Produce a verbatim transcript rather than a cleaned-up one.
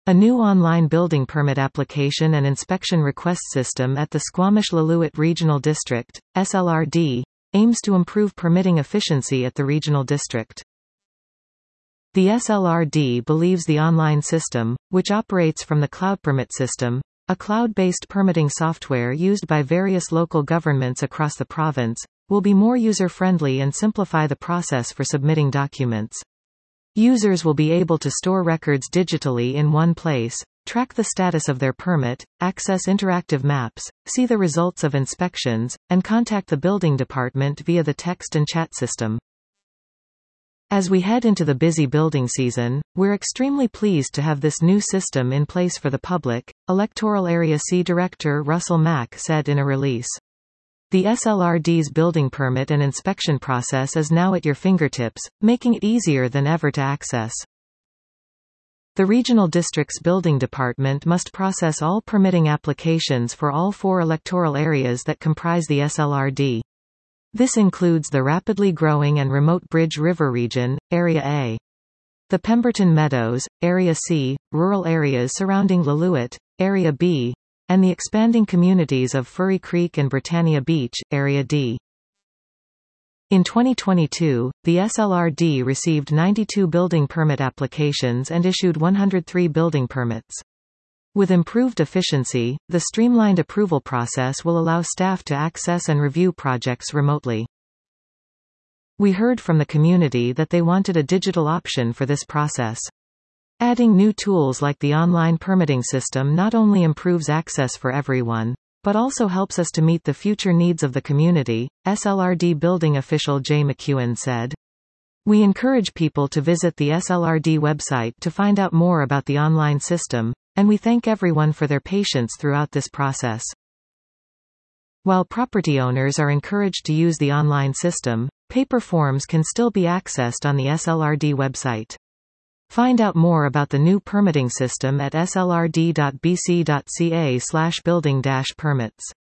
A new online building permit application and inspection request system at the Squamish-Lillooet Regional District, S L R D, aims to improve permitting efficiency at the regional district. The S L R D believes the online system, which operates from the CloudPermit system, a cloud-based permitting software used by various local governments across the province, will be more user-friendly and simplify the process for submitting documents. Users will be able to store records digitally in one place, track the status of their permit, access interactive maps, see the results of inspections, and contact the building department via the text and chat system. As we head into the busy building season, we're extremely pleased to have this new system in place for the public, Electoral Area C Director Russell Mack said in a release. The S L R D's building permit and inspection process is now at your fingertips, making it easier than ever to access. The Regional District's Building Department must process all permitting applications for all four electoral areas that comprise the S L R D. This includes the rapidly growing and remote Bridge River region, Area A. The Pemberton Meadows, Area C, rural areas surrounding Lillooet, Area B, and the expanding communities of Furry Creek and Britannia Beach, Area D. In twenty twenty-two, the S L R D received ninety-two building permit applications and issued one hundred three building permits. With improved efficiency, the streamlined approval process will allow staff to access and review projects remotely. We heard from the community that they wanted a digital option for this process. Adding new tools like the online permitting system not only improves access for everyone, but also helps us to meet the future needs of the community, S L R D building official Jay McEwen said. We encourage people to visit the S L R D website to find out more about the online system, and we thank everyone for their patience throughout this process. While property owners are encouraged to use the online system, paper forms can still be accessed on the S L R D website. Find out more about the new permitting system at s l r d dot b c dot c a slash building dash permits.